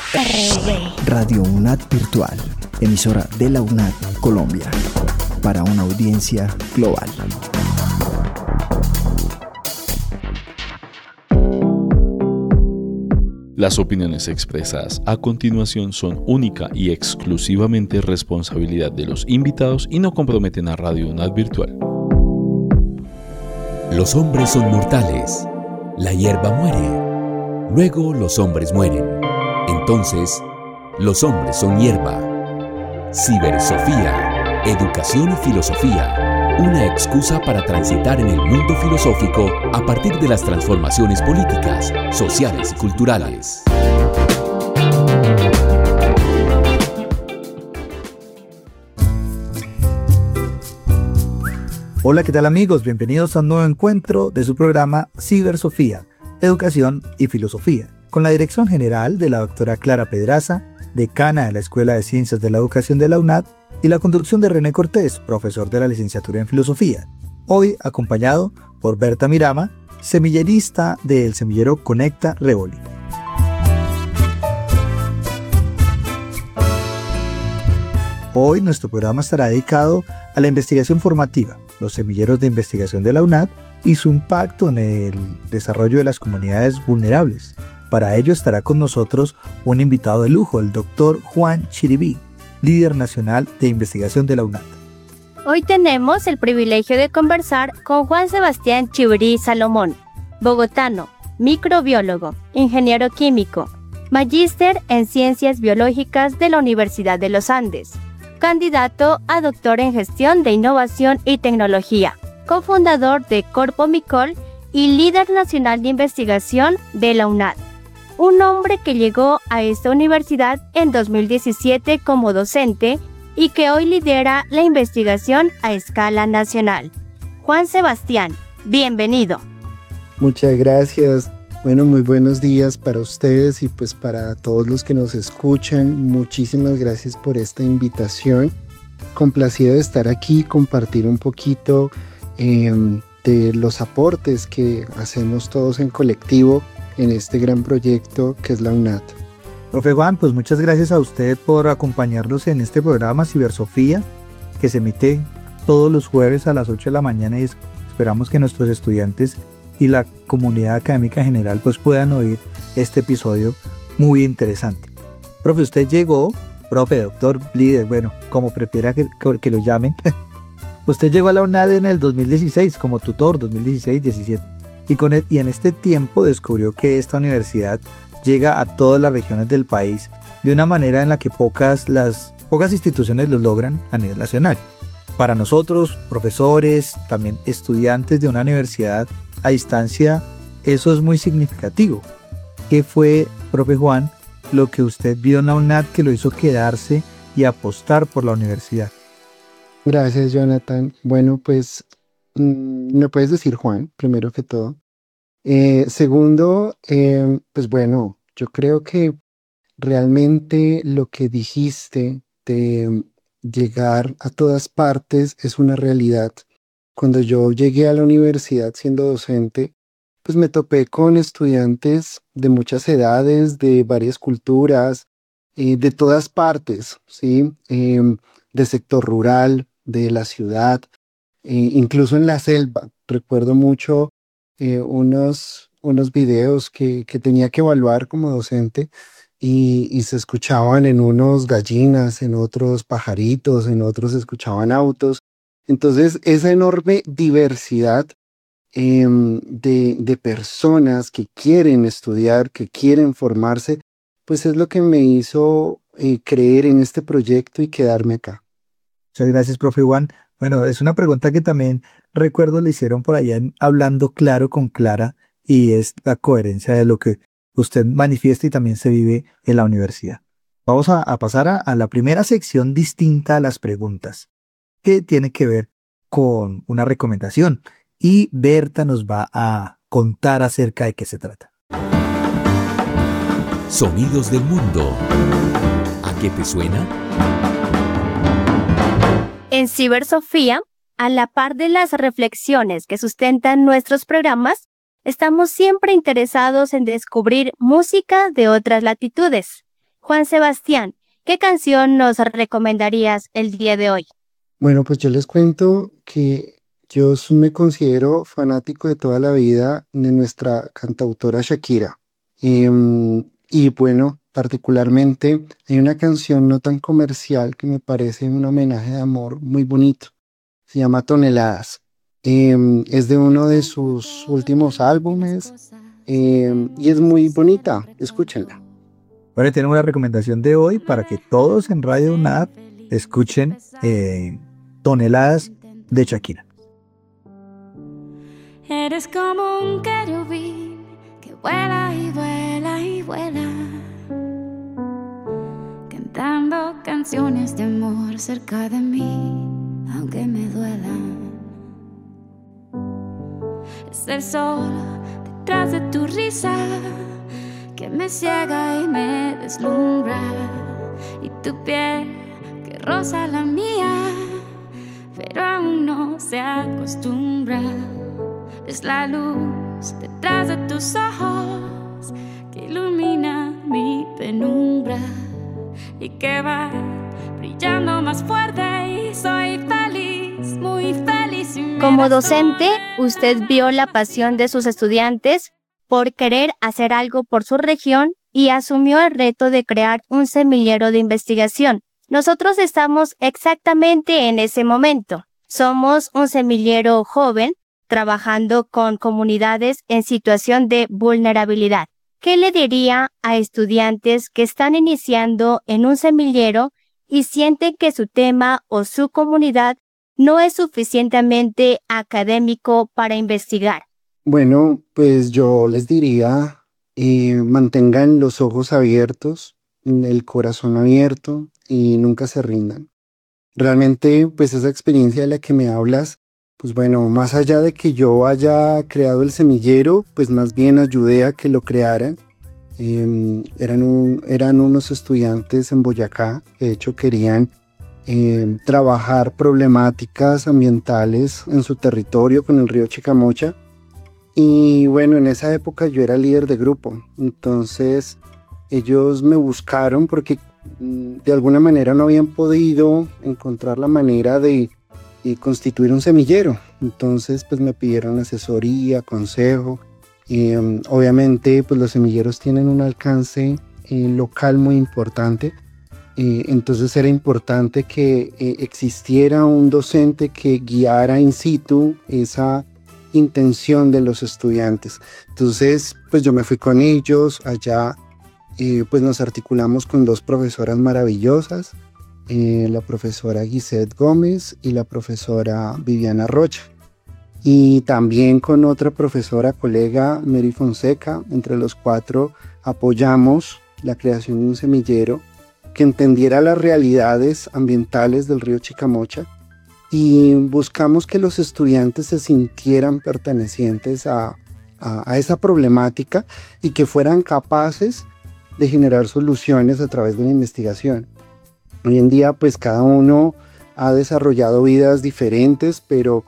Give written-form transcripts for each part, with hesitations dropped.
Radio UNAD Virtual, emisora de la UNAD Colombia, para una audiencia global. Las opiniones expresadas a continuación son única y exclusivamente responsabilidad de los invitados y no comprometen a Radio UNAD Virtual. Los hombres son mortales. La hierba muere. Luego los hombres mueren. Entonces, los hombres son hierba. Cibersofía, educación y filosofía. Una excusa para transitar en el mundo filosófico a partir de las transformaciones políticas, sociales y culturales. Hola, ¿qué tal amigos? Bienvenidos a un nuevo encuentro de su programa Cibersofía, Educación y Filosofía, con la dirección general de la doctora Clara Pedraza, decana de la Escuela de Ciencias de la Educación de la UNAD, y la conducción de René Cortés, profesor de la licenciatura en Filosofía, hoy acompañado por Berta Mirama, semillerista del semillero Conecta Revoli. Hoy nuestro programa estará dedicado a la investigación formativa, los semilleros de investigación de la UNAD y su impacto en el desarrollo de las comunidades vulnerables. Para ello estará con nosotros un invitado de lujo, el doctor Juan Chiribí, líder nacional de investigación de la UNAD. Hoy tenemos el privilegio de conversar con Juan Sebastián Chivirí Salomón, bogotano, microbiólogo, ingeniero químico, magíster en Ciencias Biológicas de la Universidad de los Andes, candidato a doctor en Gestión de Innovación y Tecnología, cofundador de Corpo Micol y líder nacional de investigación de la UNAD. Un hombre que llegó a esta universidad en 2017 como docente y que hoy lidera la investigación a escala nacional. Juan Sebastián, bienvenido. Muchas gracias. Bueno, muy buenos días para ustedes y pues para todos los que nos escuchan. Muchísimas gracias por esta invitación. Complacido de estar aquí y compartir un poquito de los aportes que hacemos todos en colectivo en este gran proyecto que es la UNAD. Profe Juan, pues muchas gracias a usted por acompañarnos en este programa Cibersofía, que se emite todos los jueves a las 8 de la mañana y esperamos que nuestros estudiantes y la comunidad académica en general pues puedan oír este episodio muy interesante. Profe, usted llegó, profe, doctor, líder, bueno, como prefiera que lo llamen, usted llegó a la UNAD en el 2016 como tutor, 2016-17. Y en este tiempo descubrió que esta universidad llega a todas las regiones del país de una manera en la que pocas instituciones lo logran a nivel nacional. Para nosotros, profesores, también estudiantes de una universidad a distancia, eso es muy significativo. ¿Qué fue, profe Juan, lo que usted vio en la UNAD que lo hizo quedarse y apostar por la universidad? Gracias, Jonathan. Bueno, pues me puedes decir Juan, primero que todo. Segundo, pues bueno, yo creo que realmente lo que dijiste de llegar a todas partes es una realidad. Cuando yo llegué a la universidad siendo docente, pues me topé con estudiantes de muchas edades, de varias culturas, de todas partes, ¿sí? De sector rural, de la ciudad, incluso en la selva. Recuerdo mucho unos videos que tenía que evaluar como docente y se escuchaban en unos gallinas, en otros pajaritos, en otros se escuchaban autos. Entonces esa enorme diversidad de personas que quieren estudiar, que quieren formarse, pues es lo que me hizo creer en este proyecto y quedarme acá. Muchas gracias, profe Juan. Bueno, es una pregunta que también recuerdo le hicieron por allá en Hablando Claro con Clara y es la coherencia de lo que usted manifiesta y también se vive en la universidad. Vamos a pasar a la primera sección distinta a las preguntas, que tiene que ver con una recomendación y Berta nos va a contar acerca de qué se trata. Sonidos del mundo. ¿A qué te suena? En Cibersofía, a la par de las reflexiones que sustentan nuestros programas, estamos siempre interesados en descubrir música de otras latitudes. Juan Sebastián, ¿qué canción nos recomendarías el día de hoy? Bueno, pues yo les cuento que yo me considero fanático de toda la vida de nuestra cantautora Shakira. Y bueno, particularmente hay una canción no tan comercial que me parece un homenaje de amor muy bonito. Se llama Toneladas. Es de uno de sus últimos álbumes y es muy bonita. Escúchenla. Bueno, tenemos la recomendación de hoy para que todos en Radio UNAD escuchen Toneladas de Shakira. Eres como un querubín que vuela y vuela y vuela, cantando canciones de amor cerca de mí, aunque me duela. Es el sol detrás de tu risa que me ciega y me deslumbra, y tu piel que roza la mía, pero aún no se acostumbra. Es la luz detrás de tus ojos que ilumina mi penumbra y que va brillando más fuerte, y soy feliz, muy feliz. Como docente, usted vio la pasión de sus estudiantes por querer hacer algo por su región y asumió el reto de crear un semillero de investigación. Nosotros estamos exactamente en ese momento. Somos un semillero joven trabajando con comunidades en situación de vulnerabilidad. ¿Qué le diría a estudiantes que están iniciando en un semillero y sienten que su tema o su comunidad no es suficientemente académico para investigar? Bueno, pues yo les diría, mantengan los ojos abiertos, el corazón abierto y nunca se rindan. Realmente, pues esa experiencia de la que me hablas, pues bueno, más allá de que yo haya creado el semillero, pues más bien ayudé a que lo crearan. Eran unos estudiantes en Boyacá que de hecho querían trabajar problemáticas ambientales en su territorio con el río Chicamocha. Y bueno, en esa época yo era líder de grupo, entonces ellos me buscaron porque de alguna manera no habían podido encontrar la manera de constituir un semillero. Entonces pues me pidieron asesoría, consejo. Obviamente pues los semilleros tienen un alcance local muy importante. Entonces era importante que existiera un docente que guiara in situ esa intención de los estudiantes. Entonces pues yo me fui con ellos allá, pues nos articulamos con dos profesoras maravillosas, la profesora Gisette Gómez y la profesora Viviana Rocha, y también con otra profesora colega, Mary Fonseca. Entre los cuatro apoyamos la creación de un semillero que entendiera las realidades ambientales del río Chicamocha, y buscamos que los estudiantes se sintieran pertenecientes a esa problemática y que fueran capaces de generar soluciones a través de una investigación. Hoy en día pues cada uno ha desarrollado vidas diferentes, pero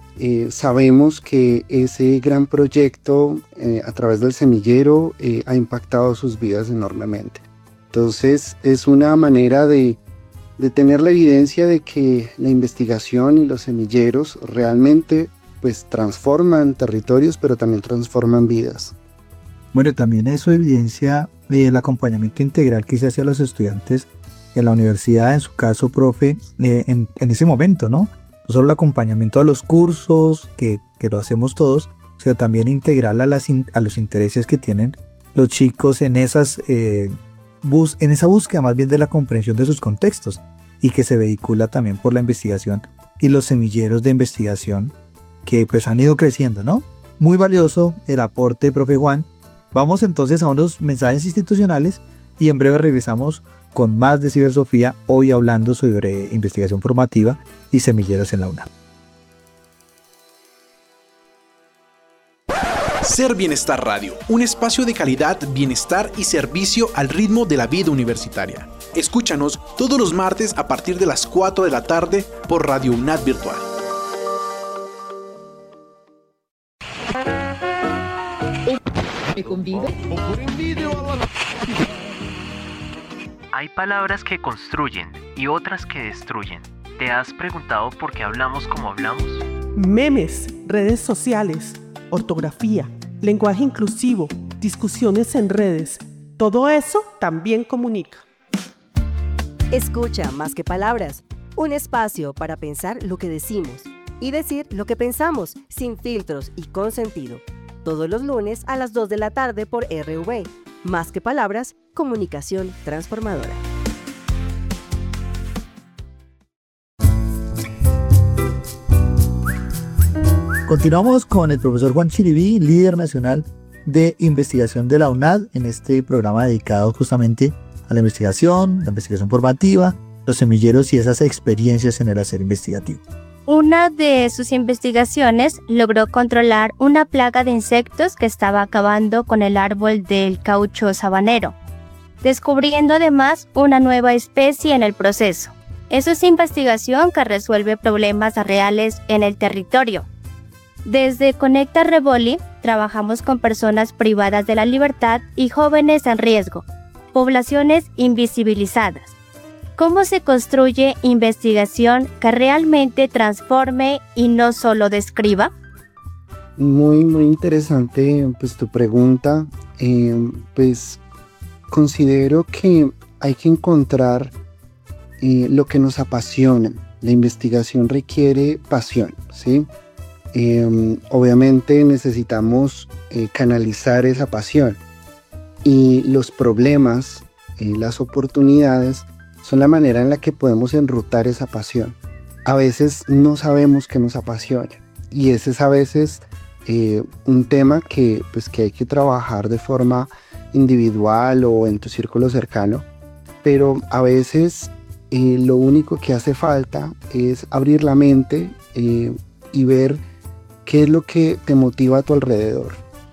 sabemos que ese gran proyecto a través del semillero ha impactado sus vidas enormemente. Entonces es una manera de tener la evidencia de que la investigación y los semilleros realmente pues transforman territorios, pero también transforman vidas. Bueno, también eso evidencia el acompañamiento integral que se hace a los estudiantes en la universidad, en su caso, profe, en ese momento, ¿no? No solo el acompañamiento a los cursos, que lo hacemos todos, sino también integral a los intereses que tienen los chicos en esas en esa búsqueda más bien de la comprensión de sus contextos, y que se vehicula también por la investigación y los semilleros de investigación que pues han ido creciendo, ¿no? Muy valioso el aporte, profe Juan. Vamos entonces a unos mensajes institucionales y en breve regresamos con más de Cibersofía, hoy hablando sobre investigación formativa y semilleros en la UNAM. Ser Bienestar Radio, un espacio de calidad, bienestar y servicio al ritmo de la vida universitaria. Escúchanos todos los martes a partir de las 4 de la tarde por Radio UNAD Virtual. Hay palabras que construyen y otras que destruyen. ¿Te has preguntado por qué hablamos como hablamos? Memes, redes sociales, ortografía, lenguaje inclusivo, discusiones en redes. Todo eso también comunica. Escucha más que palabras. Un espacio para pensar lo que decimos y decir lo que pensamos, sin filtros y con sentido. Todos los lunes a las 2 de la tarde por RV. Más que palabras, comunicación transformadora. Continuamos con el profesor Juan Chiribi, líder nacional de investigación de la UNAD, en este programa dedicado justamente a la investigación formativa, los semilleros y esas experiencias en el hacer investigativo. Una de sus investigaciones logró controlar una plaga de insectos que estaba acabando con el árbol del caucho sabanero, descubriendo además una nueva especie en el proceso. Eso es investigación que resuelve problemas reales en el territorio. Desde Conecta Revoli trabajamos con personas privadas de la libertad y jóvenes en riesgo, poblaciones invisibilizadas. ¿Cómo se construye investigación que realmente transforme y no solo describa? Muy interesante pues tu pregunta. Pues considero que hay que encontrar lo que nos apasiona. La investigación requiere pasión, ¿sí? Obviamente necesitamos canalizar esa pasión, y los problemas, las oportunidades son la manera en la que podemos enrutar esa pasión. A veces no sabemos qué nos apasiona, y ese es a veces un tema que hay que trabajar de forma individual o en tu círculo cercano, pero a veces lo único que hace falta es abrir la mente y ver qué es lo que te motiva a tu alrededor.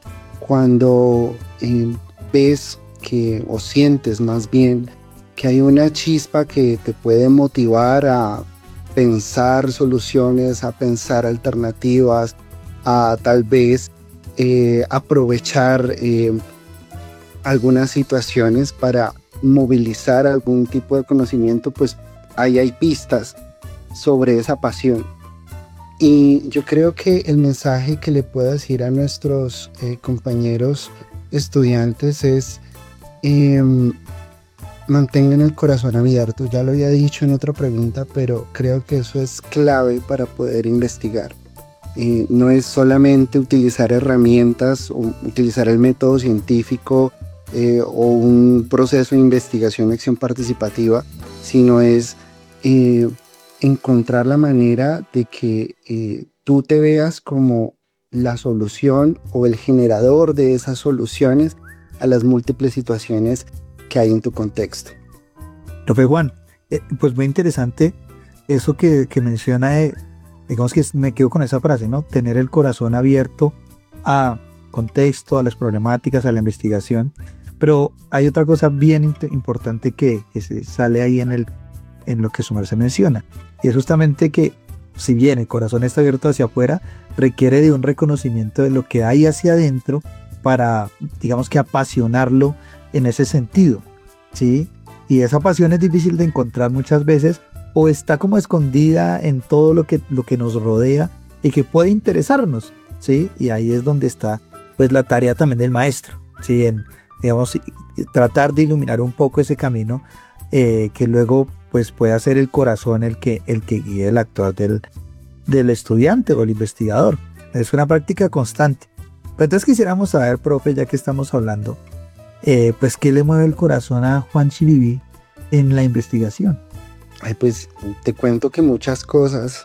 Cuando ves que, o sientes más bien, que hay una chispa que te puede motivar a pensar soluciones, a pensar alternativas, a tal vez aprovechar algunas situaciones para movilizar algún tipo de conocimiento, pues ahí hay pistas sobre esa pasión. Y yo creo que el mensaje que le puedo decir a nuestros compañeros estudiantes es mantengan el corazón abierto. Ya lo había dicho en otra pregunta, pero creo que eso es clave para poder investigar. No es solamente utilizar herramientas o utilizar el método científico o un proceso de investigación, acción participativa, sino es encontrar la manera de que tú te veas como la solución o el generador de esas soluciones a las múltiples situaciones que hay en tu contexto. Profe Juan, pues muy interesante eso que menciona, digamos que me quedo con esa frase, ¿no? Tener el corazón abierto a contexto, a las problemáticas, a la investigación. Pero hay otra cosa bien importante que se sale ahí en lo que su merced menciona, y es justamente que si bien el corazón está abierto hacia afuera, requiere de un reconocimiento de lo que hay hacia adentro para, digamos que, apasionarlo en ese sentido, ¿sí? Y esa pasión es difícil de encontrar muchas veces, o está como escondida en todo lo que nos rodea y que puede interesarnos, ¿sí? Y ahí es donde está pues la tarea también del maestro, ¿sí? En, digamos, tratar de iluminar un poco ese camino que luego pues pueda ser el corazón el que guíe el actuar del estudiante o el investigador. Es una práctica constante. Pero entonces quisiéramos saber, profe, ya que estamos hablando, pues ¿qué le mueve el corazón a Juan Chiribi en la investigación? Ay, pues te cuento que muchas cosas.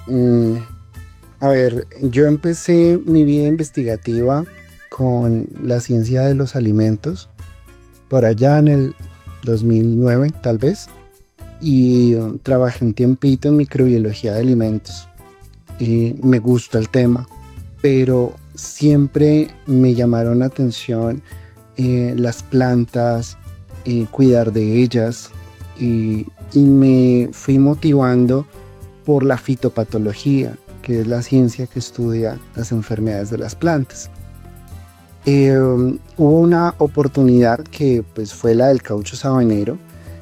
A ver, yo empecé mi vida investigativa con la ciencia de los alimentos por allá en el 2009 tal vez, y trabajé un tiempito en microbiología de alimentos y me gusta el tema, pero siempre me llamaron la atención las plantas, cuidar de ellas, y me fui motivando por la fitopatología, que es la ciencia que estudia las enfermedades de las plantas. Hubo una oportunidad que pues fue la del caucho sabanero,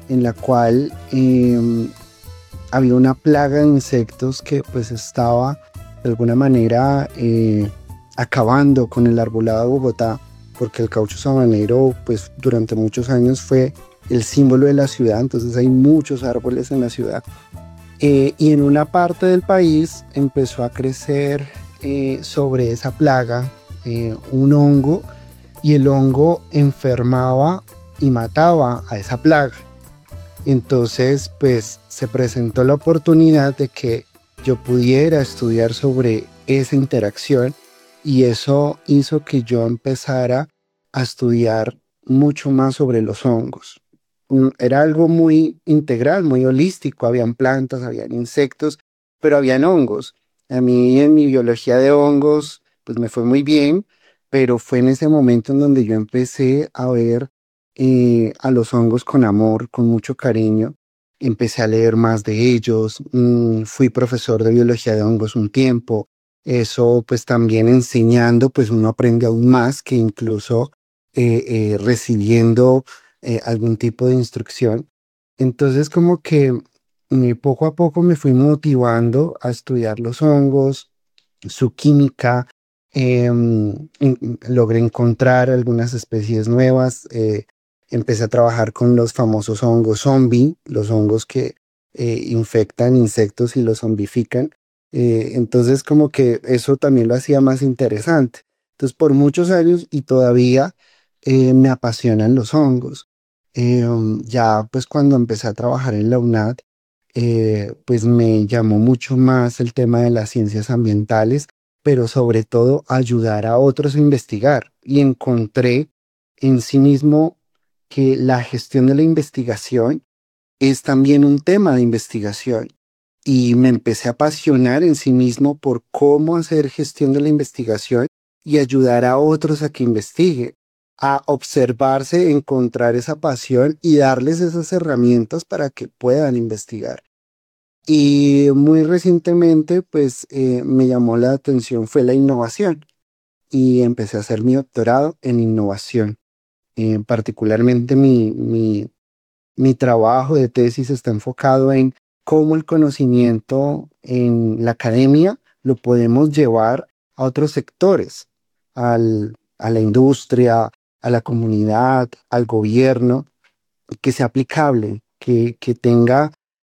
en la cual había una plaga de insectos que pues estaba de alguna manera acabando con el arbolado de Bogotá, porque el caucho sabanero pues durante muchos años fue el símbolo de la ciudad, entonces hay muchos árboles en la ciudad. Y en una parte del país empezó a crecer sobre esa plaga un hongo, y el hongo enfermaba y mataba a esa plaga. Entonces pues se presentó la oportunidad de que yo pudiera estudiar sobre esa interacción, y eso hizo que yo empezara a estudiar mucho más sobre los hongos. Era algo muy integral, muy holístico. Habían plantas, habían insectos, pero habían hongos. A mí en mi biología de hongos pues me fue muy bien, pero fue en ese momento en donde yo empecé a ver a los hongos con amor, con mucho cariño. Empecé a leer más de ellos. Fui profesor de biología de hongos un tiempo. Eso pues también enseñando pues uno aprende aún más que incluso recibiendo algún tipo de instrucción. Entonces como que poco a poco me fui motivando a estudiar los hongos, su química. Logré encontrar algunas especies nuevas. Empecé a trabajar con los famosos hongos zombie, los hongos que infectan insectos y los zombifican. Entonces como que eso también lo hacía más interesante. Entonces por muchos años y todavía me apasionan los hongos. Ya pues cuando empecé a trabajar en la UNAD, pues me llamó mucho más el tema de las ciencias ambientales, pero sobre todo ayudar a otros a investigar. Y encontré en sí mismo que la gestión de la investigación es también un tema de investigación. Y me empecé a apasionar en sí mismo por cómo hacer gestión de la investigación y ayudar a otros a que investiguen, a observarse, encontrar esa pasión y darles esas herramientas para que puedan investigar. Y muy recientemente pues me llamó la atención fue la innovación, y empecé a hacer mi doctorado en innovación. Particularmente mi trabajo de tesis está enfocado en cómo el conocimiento en la academia lo podemos llevar a otros sectores, a la industria, a la comunidad, al gobierno, que sea aplicable, que tenga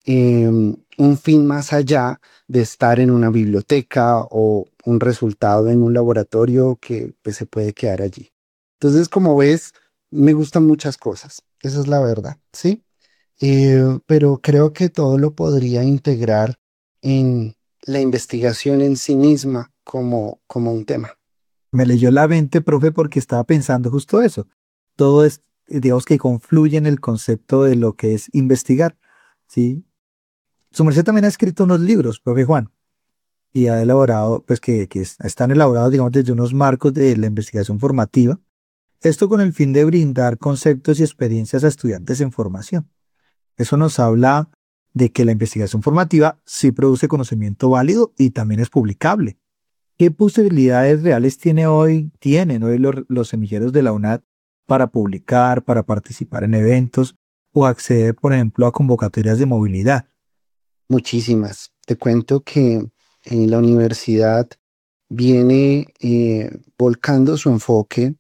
un fin más allá de estar en una biblioteca o un resultado en un laboratorio que pues, se puede quedar allí. Entonces, como ves, me gustan muchas cosas, esa es la verdad, ¿sí? Pero creo que todo lo podría integrar en la investigación en sí misma como un tema. Me leyó la mente, profe, porque estaba pensando justo eso. Todo es, digamos que confluye en el concepto de lo que es investigar, ¿sí? Su merced también ha escrito unos libros, profe Juan, y ha elaborado, pues que están elaborados, digamos, desde unos marcos de la investigación formativa. Esto con el fin de brindar conceptos y experiencias a estudiantes en formación. Eso nos habla de que la investigación formativa sí produce conocimiento válido y también es publicable. ¿Qué posibilidades reales tienen hoy los semilleros de la UNAD para publicar, para participar en eventos o acceder, por ejemplo, a convocatorias de movilidad? Muchísimas. Te cuento que la universidad viene volcando su enfoque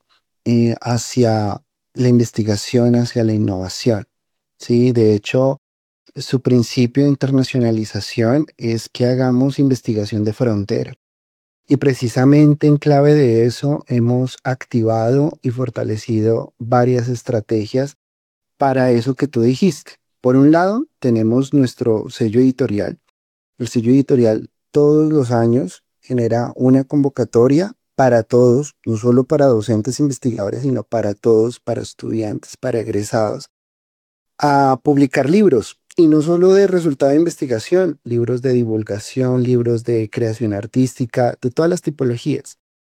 hacia la investigación, hacia la innovación. Sí, de hecho, su principio de internacionalización es que hagamos investigación de frontera. Y precisamente en clave de eso hemos activado y fortalecido varias estrategias para eso que tú dijiste. Por un lado, tenemos nuestro sello editorial. El sello editorial todos los años genera una convocatoria para todos, no solo para docentes investigadores, sino para todos, para estudiantes, para egresados, a publicar libros. Y no solo de resultado de investigación, libros de divulgación, libros de creación artística, de todas las tipologías.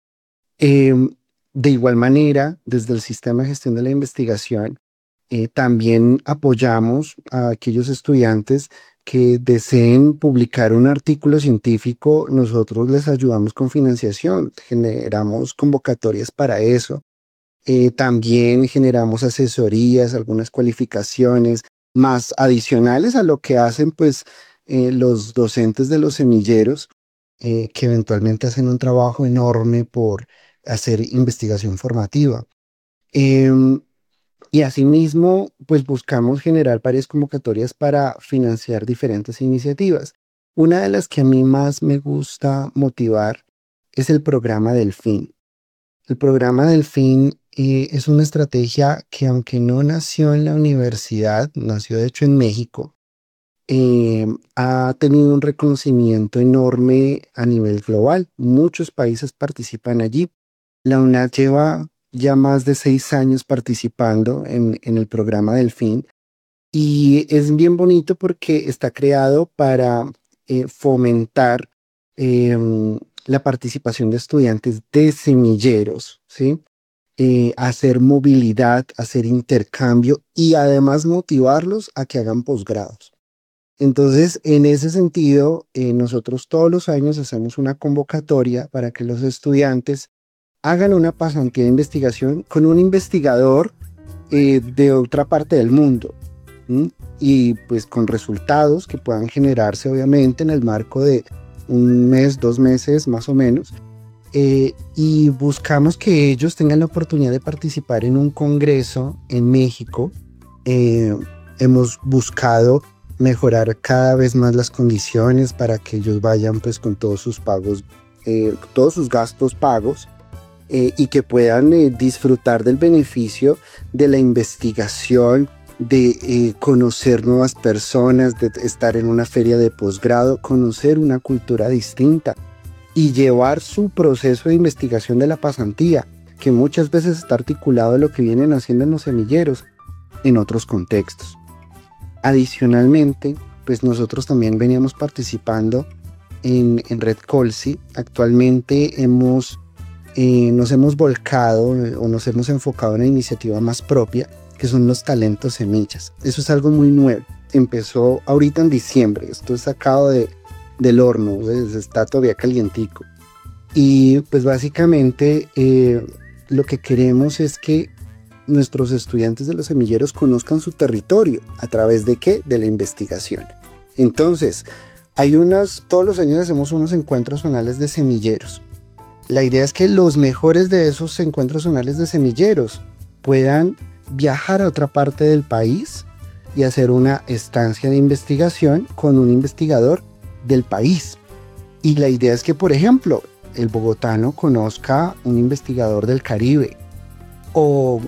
De igual manera, desde el Sistema de Gestión de la Investigación, también apoyamos a aquellos estudiantes que deseen publicar un artículo científico. Nosotros les ayudamos con financiación, generamos convocatorias para eso. También generamos asesorías, algunas cualificaciones, más adicionales a lo que hacen pues los docentes de los semilleros, que eventualmente hacen un trabajo enorme por hacer investigación formativa. Em, y asimismo, pues buscamos generar varias convocatorias para financiar diferentes iniciativas. Una de las que a mí más me gusta motivar es el programa Delfín. El programa Delfín es una estrategia que, aunque no nació en la universidad, nació de hecho en México, ha tenido un reconocimiento enorme a nivel global. Muchos países participan allí. La UNAD lleva ya más de 6 años participando en el programa Delfín, y es bien bonito porque está creado para fomentar la participación de estudiantes de semilleros, ¿sí? Hacer movilidad, hacer intercambio y además motivarlos a que hagan posgrados. Entonces, en ese sentido, nosotros todos los años hacemos una convocatoria para que los estudiantes hagan una pasantía de investigación con un investigador de otra parte del mundo. Y pues con resultados que puedan generarse obviamente en el marco de 1 mes, 2 meses más o menos, y buscamos que ellos tengan la oportunidad de participar en un congreso en México. Hemos buscado mejorar cada vez más las condiciones para que ellos vayan pues con todos sus pagos, todos sus gastos pagos, y que puedan disfrutar del beneficio de la investigación, de conocer nuevas personas, de estar en una feria de posgrado, conocer una cultura distinta y llevar su proceso de investigación de la pasantía, que muchas veces está articulado a lo que vienen haciendo en los semilleros en otros contextos. Adicionalmente, pues nosotros también veníamos participando en Red Colsi. Actualmente nos hemos volcado o nos hemos enfocado en una iniciativa más propia, que son los talentos semillas. Eso es algo muy nuevo. Empezó ahorita en diciembre. Esto es sacado del horno, ¿ves? Está todavía calientico. Y pues básicamente lo que queremos es que nuestros estudiantes de los semilleros conozcan su territorio. ¿A través de qué? De la investigación. Entonces, todos los años hacemos unos encuentros zonales de semilleros. La idea es que los mejores de esos encuentros zonales de semilleros puedan viajar a otra parte del país y hacer una estancia de investigación con un investigador del país. Y la idea es que, por ejemplo, el bogotano conozca un investigador del Caribe, o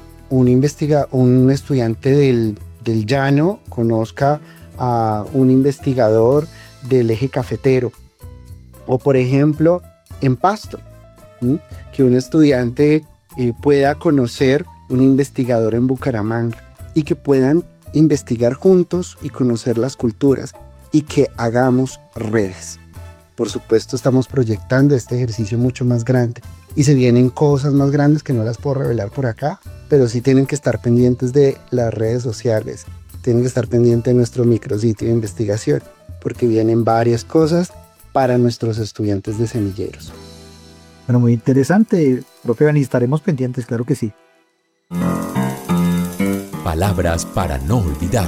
un estudiante del llano conozca a un investigador del eje cafetero, o por ejemplo en Pasto, que un estudiante pueda conocer un investigador en Bucaramanga, y que puedan investigar juntos y conocer las culturas y que hagamos redes. Por supuesto, estamos proyectando este ejercicio mucho más grande y se vienen cosas más grandes que no las puedo revelar por acá, pero sí tienen que estar pendientes de las redes sociales, tienen que estar pendientes de nuestro micrositio de investigación, porque vienen varias cosas para nuestros estudiantes de semilleros. Bueno, muy interesante, profe Dani, estaremos pendientes, claro que sí. Palabras para no olvidar.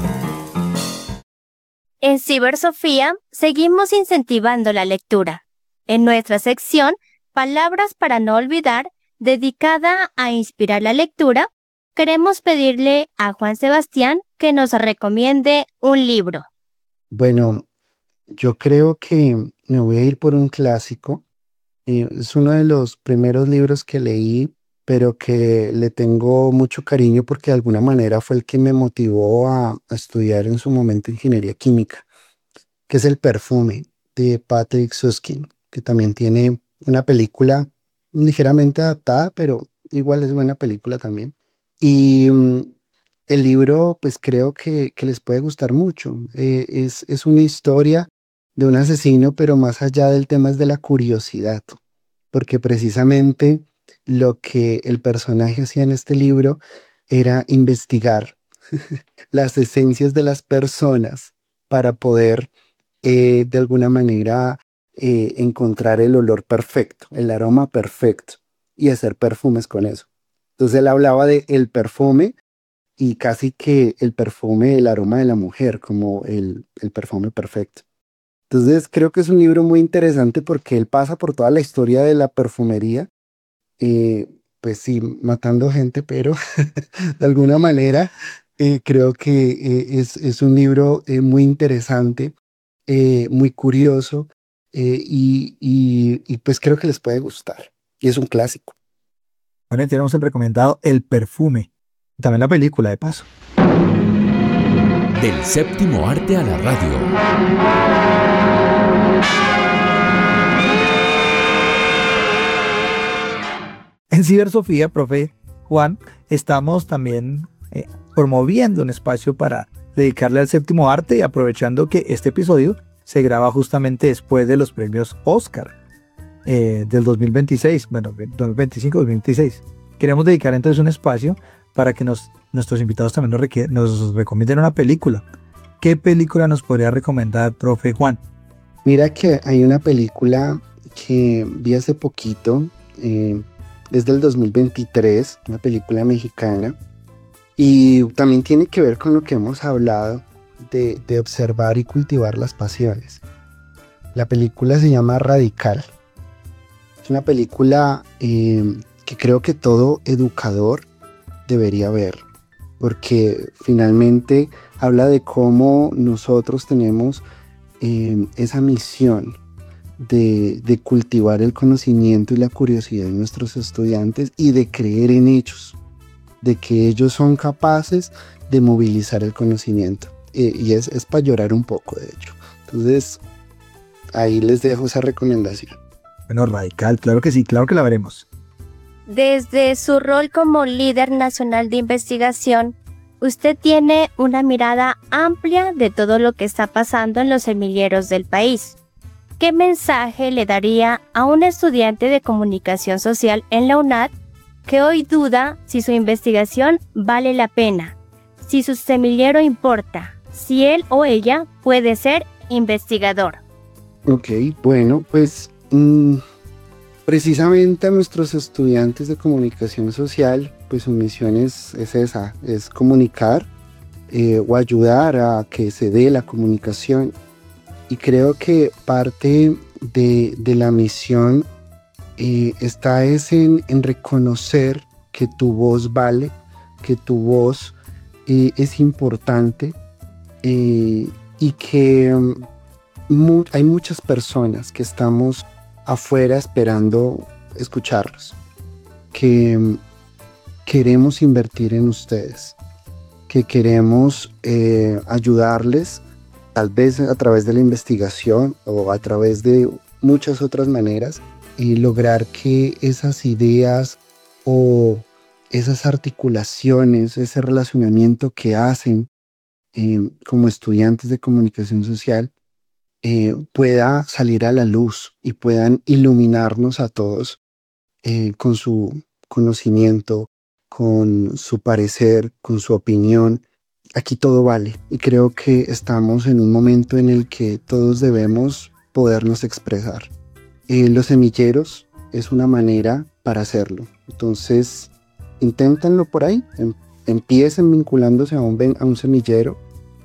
En Cibersofía seguimos incentivando la lectura. En nuestra sección Palabras para no olvidar, dedicada a inspirar la lectura, queremos pedirle a Juan Sebastián que nos recomiende un libro. Bueno, yo creo que me voy a ir por un clásico. Es uno de los primeros libros que leí, pero que le tengo mucho cariño porque de alguna manera fue el que me motivó a estudiar en su momento ingeniería química, que es El perfume, de Patrick Süskind, que también tiene una película ligeramente adaptada, pero igual es buena película también. Y el libro, pues creo que les puede gustar mucho. Es una historia de un asesino, pero más allá del tema es de la curiosidad, porque precisamente lo que el personaje hacía en este libro era investigar las esencias de las personas para poder de alguna manera encontrar el olor perfecto, el aroma perfecto y hacer perfumes con eso. Entonces él hablaba de el perfume y casi que el perfume, el aroma de la mujer, como el perfume perfecto. Entonces creo que es un libro muy interesante porque él pasa por toda la historia de la perfumería, pues sí, matando gente, pero de alguna manera creo que es un libro muy interesante, muy curioso, y pues creo que les puede gustar. Y es un clásico. Bueno, tenemos el recomendado El Perfume, también la película de paso. Del séptimo arte a la radio. En Cibersofía, profe Juan, estamos también promoviendo un espacio para dedicarle al séptimo arte y aprovechando que este episodio se graba justamente después de los premios Oscar del 2026, bueno, 2025-2026. Queremos dedicar entonces un espacio para que nuestros invitados también nos recomienden una película. ¿Qué película nos podría recomendar, profe Juan? Mira que hay una película que vi hace poquito, es del 2023, una película mexicana, y también tiene que ver con lo que hemos hablado de observar y cultivar las pasiones. La película se llama Radical. Es una película que creo que todo educador debería ver, porque finalmente habla de cómo nosotros tenemos esa misión de cultivar el conocimiento y la curiosidad de nuestros estudiantes y de creer en ellos, de que ellos son capaces de movilizar el conocimiento, y es para llorar un poco, de hecho. Entonces ahí les dejo esa recomendación. Bueno, Radical, claro que sí, claro que la veremos. Desde su rol como líder nacional de investigación, usted tiene una mirada amplia de todo lo que está pasando en los semilleros del país. ¿Qué mensaje le daría a un estudiante de comunicación social en la UNAD que hoy duda si su investigación vale la pena, si su semillero importa, si él o ella puede ser investigador? Ok, bueno, pues precisamente a nuestros estudiantes de comunicación social, pues su misión es esa, es comunicar o ayudar a que se dé la comunicación. Y creo que parte de la misión está en reconocer que tu voz vale, que tu voz es importante, y que hay muchas personas que estamos afuera esperando escucharlos, que queremos invertir en ustedes, que queremos ayudarles, tal vez a través de la investigación o a través de muchas otras maneras, y lograr que esas ideas o esas articulaciones, ese relacionamiento que hacen como estudiantes de comunicación social pueda salir a la luz y puedan iluminarnos a todos con su conocimiento, con su parecer, con su opinión. Aquí todo vale, y creo que estamos en un momento en el que todos debemos podernos expresar. Los semilleros es una manera para hacerlo. Entonces, inténtenlo por ahí, empiecen vinculándose a un semillero,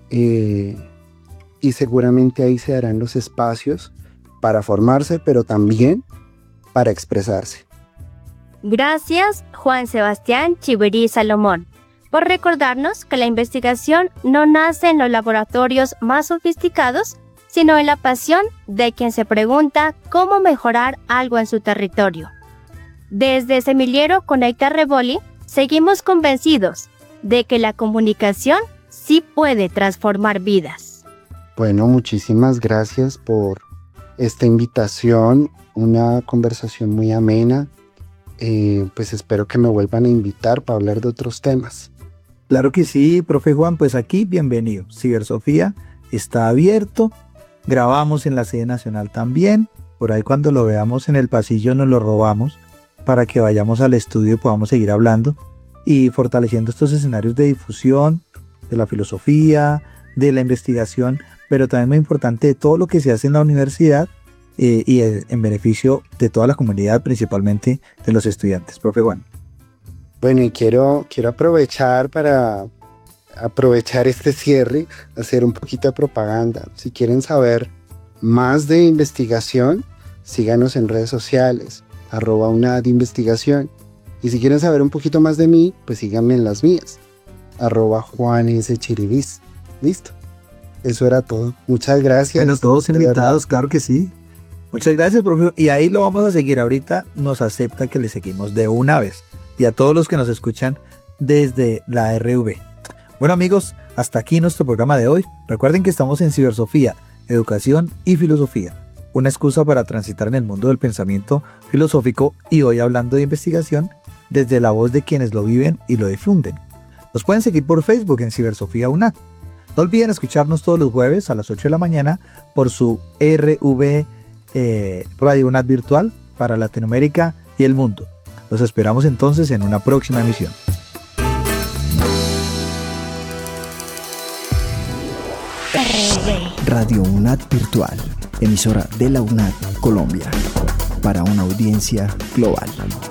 y seguramente ahí se darán los espacios para formarse, pero también para expresarse. Gracias, Juan Sebastián Chiverí Salomón, por recordarnos que la investigación no nace en los laboratorios más sofisticados, sino en la pasión de quien se pregunta cómo mejorar algo en su territorio. Desde Semillero Conecta Revoli, seguimos convencidos de que la comunicación sí puede transformar vidas. Bueno, muchísimas gracias por esta invitación, una conversación muy amena. Pues espero que me vuelvan a invitar para hablar de otros temas. Claro que sí, profe Juan, pues aquí bienvenido. Cibersofía está abierto, grabamos en la sede nacional también, por ahí cuando lo veamos en el pasillo nos lo robamos para que vayamos al estudio y podamos seguir hablando y fortaleciendo estos escenarios de difusión de la filosofía, de la investigación, pero también muy importante de todo lo que se hace en la universidad y en beneficio de toda la comunidad, principalmente de los estudiantes. Profe Juan. Bueno, y quiero aprovechar para aprovechar este cierre, hacer un poquito de propaganda. Si quieren saber más de investigación, síganos en redes sociales, @unadinvestigación. Y si quieren saber un poquito más de mí, pues síganme en las mías, @JuanSChiribis. Listo. Eso era todo. Muchas gracias. Bueno, todos invitados, claro que sí. Muchas gracias, profe. Y ahí lo vamos a seguir. Ahorita nos acepta que le seguimos de una vez. Y a todos los que nos escuchan desde la RV. Bueno, amigos, hasta aquí nuestro programa de hoy. Recuerden que estamos en Cibersofía, Educación y Filosofía. Una excusa para transitar en el mundo del pensamiento filosófico, y hoy hablando de investigación desde la voz de quienes lo viven y lo difunden. Nos pueden seguir por Facebook en Cibersofía UNAD. No olviden escucharnos todos los jueves a las 8 de la mañana por su RV Radio UNAD virtual para Latinoamérica y el mundo. Los esperamos entonces en una próxima emisión. Radio UNAD virtual, emisora de la UNAD Colombia, para una audiencia global.